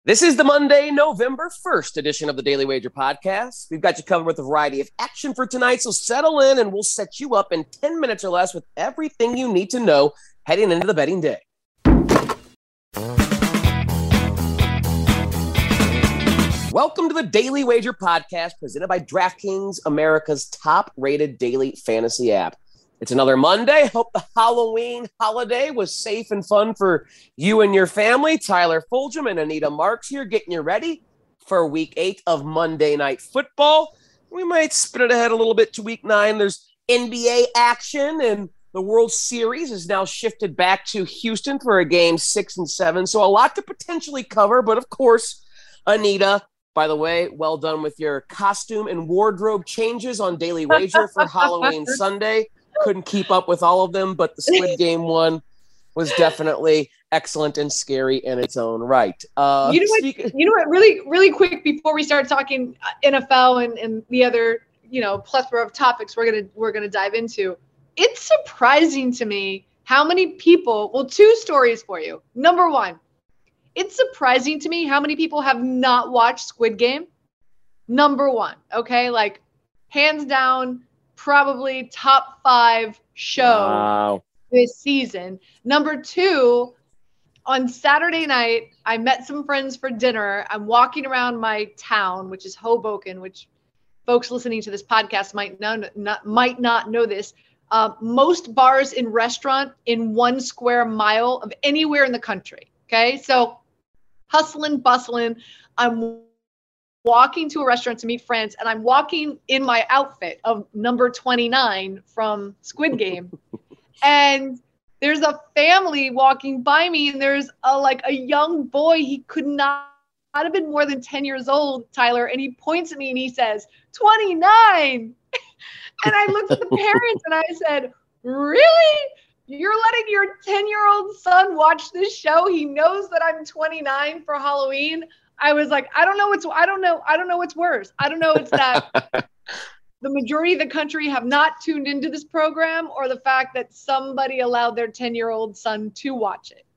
This is the Monday, November 1st edition of the Daily Wager podcast. We've got you covered with a variety of action for tonight, so settle in and we'll set you up in 10 minutes or less with everything you need to know heading into the betting day. Welcome to the Daily Wager podcast presented by DraftKings, America's top-rated daily fantasy app. It's another Monday. Hope the Halloween holiday was safe and fun for you and your family. Tyler Fulgham and Anita Marks here getting you ready for week 8 of Monday Night Football. We might spin it ahead a little bit to week 9. There's NBA action, and the World Series is now shifted back to Houston for a game 6 and 7. So a lot to potentially cover, but of course, Anita, by the way, well done with your costume and wardrobe changes on Daily Wager for Halloween Sunday. Couldn't keep up with all of them, but the Squid Game one was definitely excellent and scary in its own right. You know what? Really quick before we start talking NFL and the other, plethora of topics we're gonna dive into. It's surprising to me how many people. Well, two stories for you. Number one, it's surprising to me how many people have not watched Squid Game. Number one, okay, like hands down. Probably top 5 show this season. Number 2, on Saturday night, I met some friends for dinner. I'm walking around my town, which is Hoboken, which folks listening to this podcast might not know this. Most bars and restaurant in 1 square mile of anywhere in the country. Okay, so hustling, bustling. I'm walking to a restaurant to meet friends, and I'm walking in my outfit of number 29 from Squid Game. And there's a family walking by me, and there's a young boy. He could not have been more than 10 years old, Tyler, and he points at me and he says, 29. And I looked at the parents and I said, really? You're letting your 10-year-old son watch this show? He knows that I'm 29 for Halloween. I was like, I don't know what's worse. I don't know it's that the majority of the country have not tuned into this program, or the fact that somebody allowed their 10-year-old son to watch it.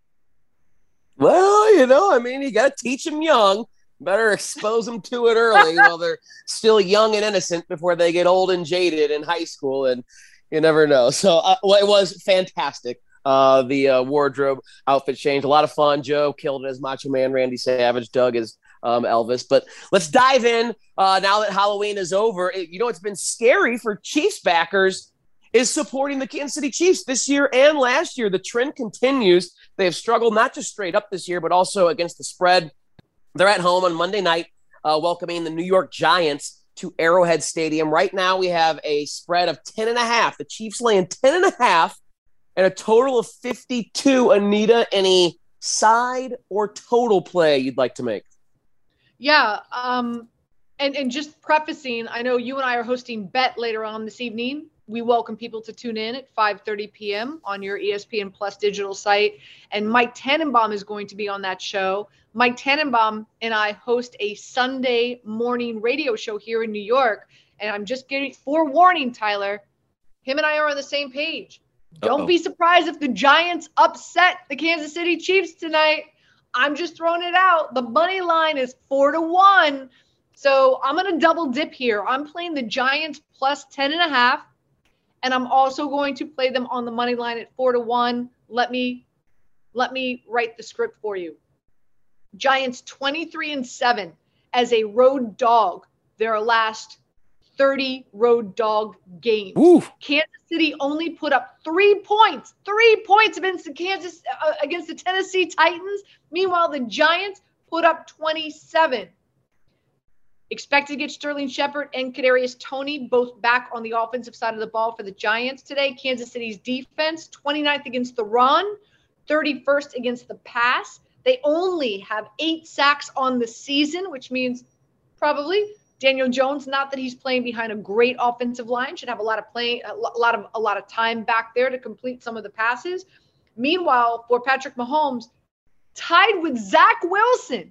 Well, you got to teach them young. Better expose them to it early while they're still young and innocent before they get old and jaded in high school, and you never know. So it was fantastic. The wardrobe outfit change. A lot of fun. Joe killed it as Macho Man. Randy Savage. Doug as Elvis. But let's dive in now that Halloween is over. It's been scary for Chiefs backers is supporting the Kansas City Chiefs this year and last year. The trend continues. They have struggled not just straight up this year, but also against the spread. They're at home on Monday night welcoming the New York Giants to Arrowhead Stadium. Right now we have a spread of 10.5. The Chiefs laying 10.5. And a total of 52. Anita, any side or total play you'd like to make? Yeah. And just prefacing, I know you and I are hosting Bet later on this evening. We welcome people to tune in at 5:30 p.m. on your ESPN Plus digital site. And Mike Tannenbaum is going to be on that show. Mike Tannenbaum and I host a Sunday morning radio show here in New York. And I'm just getting forewarning, Tyler. Him and I are on the same page. Don't be surprised if the Giants upset the Kansas City Chiefs tonight. I'm just throwing it out. The money line is 4-1. So I'm going to double dip here. I'm playing the Giants plus 10.5. And I'm also going to play them on the money line at 4-1. Let me write the script for you. Giants 23-7 as a road dog. Their last 30 road dog games. Ooh. Kansas City only put up 3 points. 3 points against the Tennessee Titans. Meanwhile, the Giants put up 27. Expect to get Sterling Shepard and Kadarius Toney both back on the offensive side of the ball for the Giants today. Kansas City's defense, 29th against the run, 31st against the pass. They only have 8 sacks on the season, which means probably Daniel Jones, not that he's playing behind a great offensive line, should have a lot of time back there to complete some of the passes. Meanwhile, for Patrick Mahomes, tied with Zach Wilson,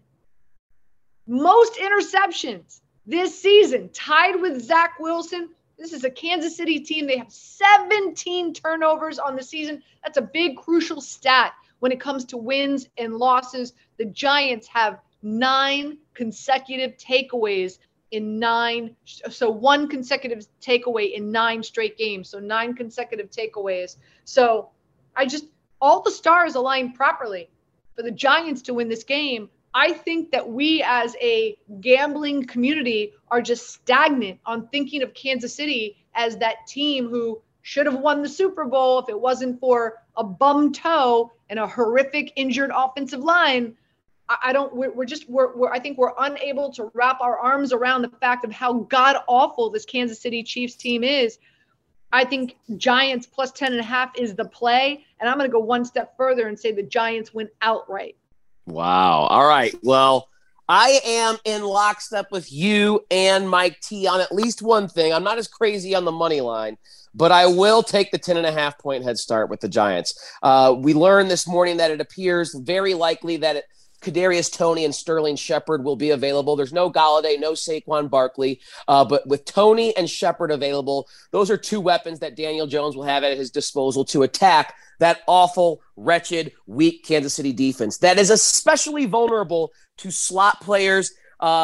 most interceptions this season, tied with Zach Wilson. This is a Kansas City team. They have 17 turnovers on the season. That's a big, crucial stat when it comes to wins and losses. The Giants have 9 consecutive takeaways in 9. So 1 consecutive takeaway in 9 straight games. So 9 consecutive takeaways. So all the stars align properly for the Giants to win this game. I think that we as a gambling community are just stagnant on thinking of Kansas City as that team who should have won the Super Bowl if it wasn't for a bum toe and a horrific injured offensive line. I think we're unable to wrap our arms around the fact of how god awful this Kansas City Chiefs team is. I think Giants plus 10.5 is the play. And I'm going to go one step further and say the Giants win outright. Wow. All right. Well, I am in lockstep with you and Mike T on at least one thing. I'm not as crazy on the money line, but I will take the 10.5 point head start with the Giants. We learned this morning that it appears very likely that Kadarius Toney and Sterling Shepard will be available. There's no Golladay, no Saquon Barkley, but with Toney and Shepard available, those are 2 weapons that Daniel Jones will have at his disposal to attack that awful, wretched, weak Kansas City defense that is especially vulnerable to slot players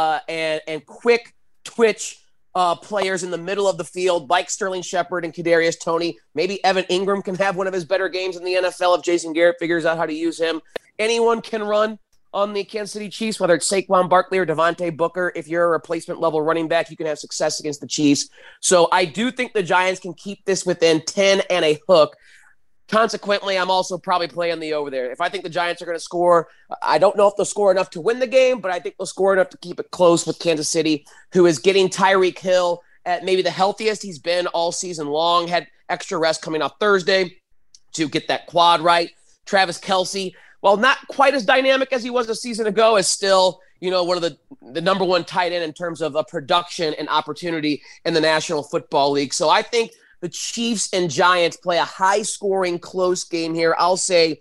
and quick twitch players in the middle of the field like Sterling Shepard and Kadarius Toney. Maybe Evan Ingram can have one of his better games in the NFL if Jason Garrett figures out how to use him. Anyone can run on the Kansas City Chiefs, whether it's Saquon Barkley or Devontae Booker. If you're a replacement level running back, you can have success against the Chiefs. So I do think the Giants can keep this within 10 and a hook. Consequently, I'm also probably playing the over there. If I think the Giants are going to score, I don't know if they'll score enough to win the game, but I think they'll score enough to keep it close with Kansas City, who is getting Tyreek Hill at maybe the healthiest he's been all season long. Had extra rest coming off Thursday to get that quad right. Travis Kelce, while not quite as dynamic as he was a season ago, is still, one of the number 1 tight end in terms of a production and opportunity in the National Football League. So I think the Chiefs and Giants play a high-scoring, close game here. I'll say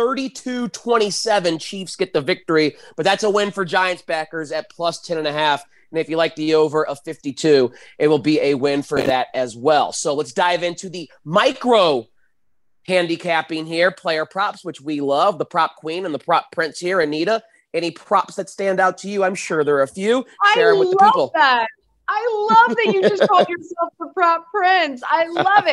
32-27 Chiefs get the victory, but that's a win for Giants backers at plus 10.5. And if you like the over of 52, it will be a win for that as well. So let's dive into the micro handicapping here, player props, which we love, the prop queen and the prop prince here. Anita, any props that stand out to you? I'm sure there are a few. Share them with the people. That. I love that you just called yourself the prop prince. I love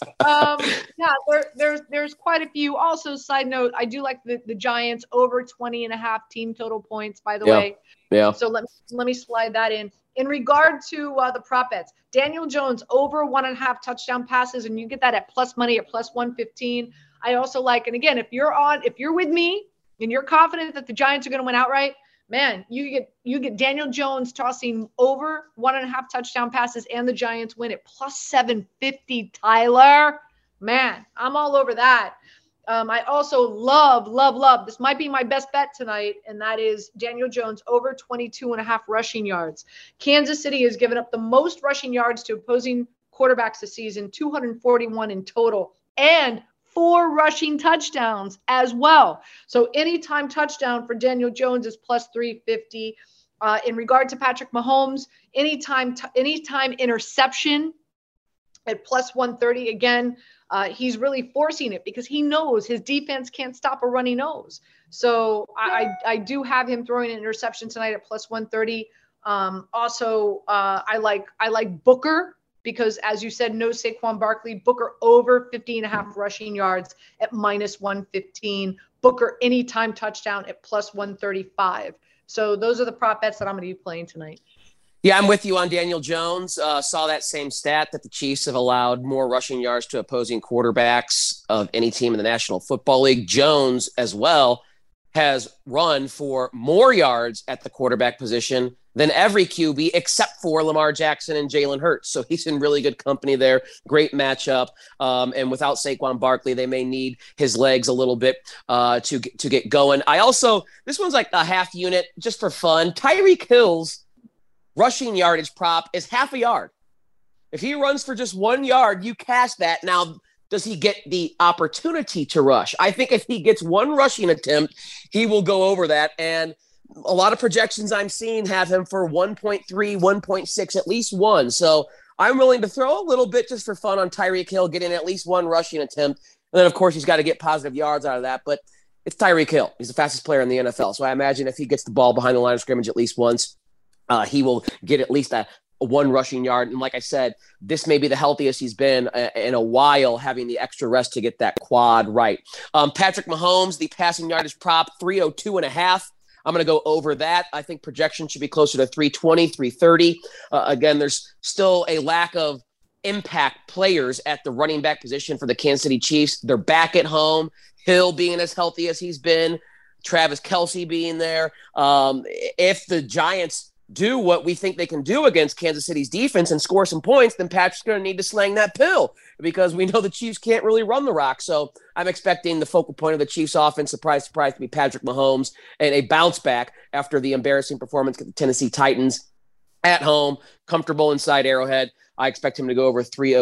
it. There's quite a few. Also, side note, I do like the Giants over 20.5 team total points, by the way. Yeah. So let me slide that in. In regard to the prop bets, Daniel Jones over 1.5 touchdown passes, and you get that at plus money at plus 115. I also like, and again, if you're with me and you're confident that the Giants are going to win outright, man, you get Daniel Jones tossing over 1.5 touchdown passes and the Giants win at plus 750. Tyler, man, I'm all over that. I also love. This might be my best bet tonight, and that is Daniel Jones over 22.5 rushing yards. Kansas City has given up the most rushing yards to opposing quarterbacks this season, 241 in total, and 4 rushing touchdowns as well. So anytime touchdown for Daniel Jones is plus 350. In regard to Patrick Mahomes, anytime interception at plus 130. Again, he's really forcing it because he knows his defense can't stop a runny nose. So I do have him throwing an interception tonight at plus 130. Also, I like Booker because, as you said, no Saquon Barkley. Booker over 50.5 rushing yards at minus 115. Booker anytime touchdown at plus 135. So those are the prop bets that I'm going to be playing tonight. Yeah, I'm with you on Daniel Jones. Saw that same stat that the Chiefs have allowed more rushing yards to opposing quarterbacks of any team in the National Football League. Jones, as well, has run for more yards at the quarterback position than every QB except for Lamar Jackson and Jalen Hurts. So he's in really good company there. Great matchup. And without Saquon Barkley, they may need his legs a little bit to get going. This one's like a half unit just for fun. Tyreek Hill's rushing yardage prop is half a yard. If he runs for just 1 yard, you cash that. Now, does he get the opportunity to rush? I think if he gets one rushing attempt, he will go over that. And a lot of projections I'm seeing have him for 1.3, 1.6, at least one. So I'm willing to throw a little bit just for fun on Tyreek Hill getting at least one rushing attempt. And then, of course, he's got to get positive yards out of that. But It's Tyreek Hill. He's the fastest player in the NFL. So I imagine if he gets the ball behind the line of scrimmage at least once, he will get at least a one rushing yard. And like I said, this may be the healthiest he's been in a while, having the extra rest to get that quad right. Patrick Mahomes, the passing yardage prop, 302.5. I'm going to go over that. I think projection should be closer to 320, 330. Again, there's still a lack of impact players at the running back position for the Kansas City Chiefs. They're back at home. Hill being as healthy as he's been, Travis Kelce being there. If the Giants do what we think they can do against Kansas City's defense and score some points, then Patrick's going to need to slang that pill because we know the Chiefs can't really run the rock. So I'm expecting the focal point of the Chiefs offense, surprise, surprise, to be Patrick Mahomes and a bounce back after the embarrassing performance at the Tennessee Titans at home, comfortable inside Arrowhead. I expect him to go over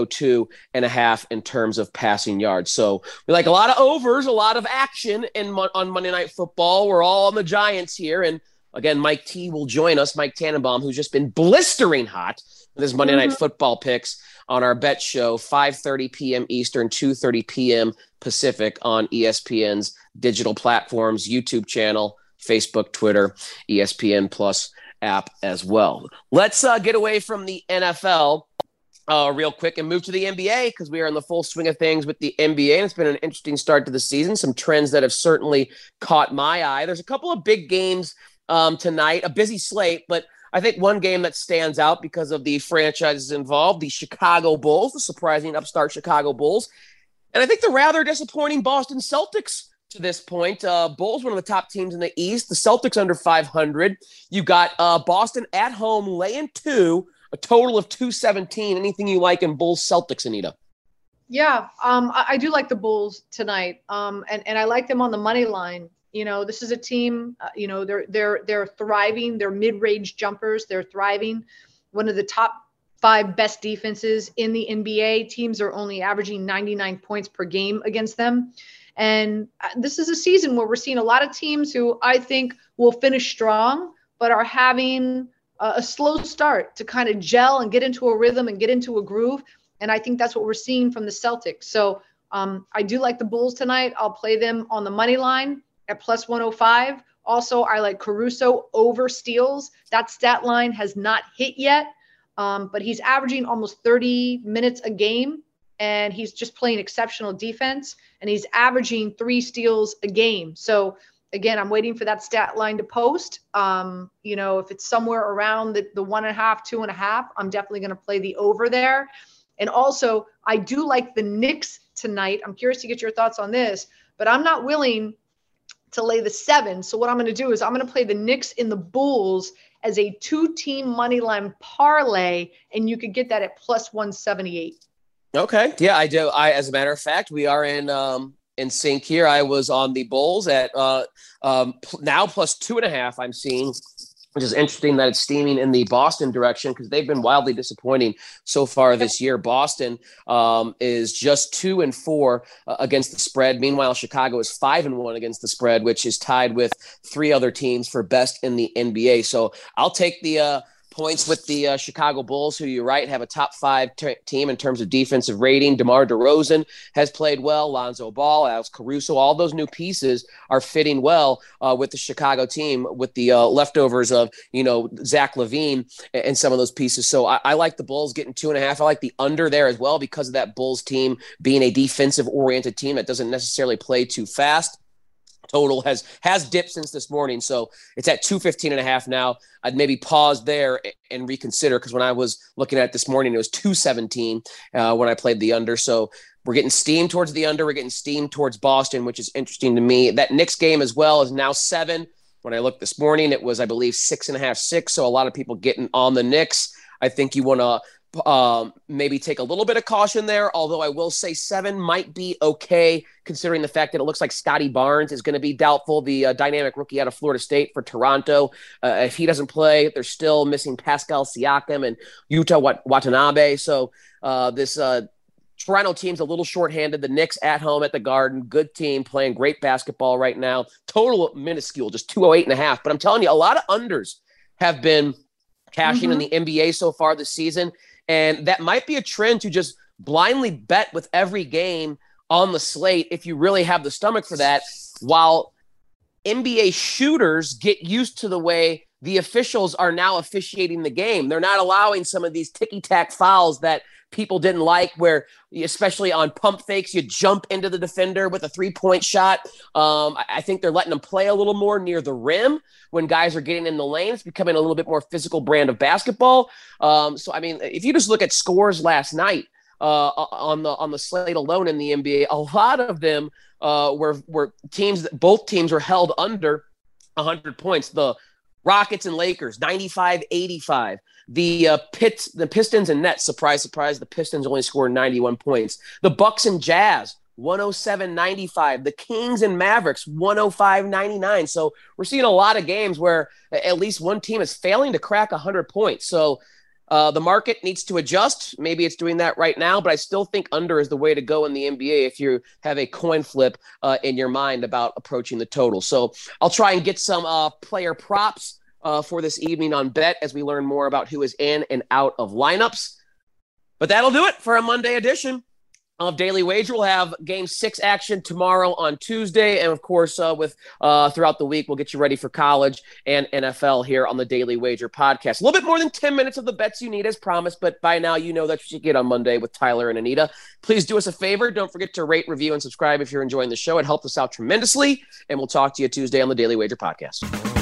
302.5 in terms of passing yards. So we like a lot of overs, a lot of action on Monday Night Football. We're all on the Giants here. And again, Mike T will join us, Mike Tannenbaum, who's just been blistering hot with his Monday Night Football picks on our bet show, 5:30 p.m. Eastern, 2:30 p.m. Pacific on ESPN's digital platforms, YouTube channel, Facebook, Twitter, ESPN Plus app as well. Let's get away from the NFL real quick and move to the NBA because we are in the full swing of things with the NBA, and it's been an interesting start to the season. Some trends that have certainly caught my eye. There's a couple of big games tonight, a busy slate, but I think one game that stands out because of the franchises involved, the Chicago Bulls, the surprising upstart Chicago Bulls, and I think the rather disappointing Boston Celtics to this point. Bulls, one of the top teams in the East, the Celtics under 500. You got Boston at home laying 2, a total of 217. Anything you like in Bulls Celtics, Anita? Yeah, I do like the Bulls tonight, and I like them on the money line. You know, this is a team. They're thriving. They're mid-range jumpers. They're thriving. One of the top 5 best defenses in the NBA. Teams are only averaging 99 points per game against them. And this is a season where we're seeing a lot of teams who I think will finish strong, but are having a slow start to kind of gel and get into a rhythm and get into a groove. And I think that's what we're seeing from the Celtics. So I do like the Bulls tonight. I'll play them on the money line at plus 105. Also, I like Caruso over steals. That stat line has not hit yet, but he's averaging almost 30 minutes a game. And he's just playing exceptional defense, and he's averaging 3 steals a game. So again, I'm waiting for that stat line to post. If it's somewhere around the 1.5, 2.5, I'm definitely going to play the over there. And also, I do like the Knicks tonight. I'm curious to get your thoughts on this, but I'm not willing to lay the 7. So what I'm going to do is I'm going to play the Knicks in the Bulls as a 2-team money line parlay, and you could get that at plus 178. Okay. Yeah, I do. As a matter of fact, we are in sync here. I was on the Bulls at now plus 2.5. I'm seeing, which is interesting that it's steaming in the Boston direction because they've been wildly disappointing so far this year. Boston is just 2-4 against the spread. Meanwhile, Chicago is 5-1 against the spread, which is tied with 3 other teams for best in the NBA. So I'll take the points with the Chicago Bulls, who you're right, have a top 5 team in terms of defensive rating. DeMar DeRozan has played well. Lonzo Ball, Alex Caruso, all those new pieces are fitting well with the Chicago team with the leftovers of, Zach LaVine and some of those pieces. So I like the Bulls getting 2.5. I like the under there as well because of that Bulls team being a defensive-oriented team that doesn't necessarily play too fast. Total has dipped since this morning, so it's at 215.5 now. I'd maybe pause there and reconsider because when I was looking at it this morning, it was 217 when I played the under. So we're getting steam towards the under. We're getting steam towards Boston, which is interesting to me. That Knicks game as well is now 7. When I looked this morning, it was, I believe, 6.5, 6. So a lot of people getting on the Knicks. I think you want to maybe take a little bit of caution there, although I will say 7 might be okay considering the fact that it looks like Scotty Barnes is going to be doubtful, the dynamic rookie out of Florida State for Toronto. If he doesn't play, they're still missing Pascal Siakam and Yuta Watanabe. So this Toronto team's a little shorthanded. The Knicks at home at the Garden, good team playing great basketball right now. Total minuscule, just 208.5. But I'm telling you, a lot of unders have been cashing in the NBA so far this season. And that might be a trend to just blindly bet with every game on the slate if you really have the stomach for that, while NBA shooters get used to the way the officials are now officiating the game. They're not allowing some of these ticky-tack fouls that people didn't like, where especially on pump fakes, you jump into the defender with a three-point shot. I think they're letting them play a little more near the rim when guys are getting in the lane. It's becoming a little bit more physical brand of basketball. So, I mean, if you just look at scores last night on the slate alone in the NBA, a lot of them were teams that both teams were held under 100 points. The Rockets and Lakers, 95-85. The Pistons and Nets, surprise, surprise, the Pistons only scored 91 points. The Bucks and Jazz, 107-95. The Kings and Mavericks, 105-99. So we're seeing a lot of games where at least one team is failing to crack 100 points. So the market needs to adjust. Maybe it's doing that right now, but I still think under is the way to go in the NBA if you have a coin flip in your mind about approaching the total. So I'll try and get some player props for this evening on Bet as we learn more about who is in and out of lineups. But that'll do it for a Monday edition of Daily Wager. We'll have Game 6 action tomorrow on Tuesday. And, of course, with throughout the week, we'll get you ready for college and NFL here on the Daily Wager podcast. A little bit more than 10 minutes of the bets you need as promised, but by now you know that you get on Monday with Tyler and Anita. Please do us a favor. Don't forget to rate, review, and subscribe if you're enjoying the show. It helps us out tremendously. And we'll talk to you Tuesday on the Daily Wager podcast.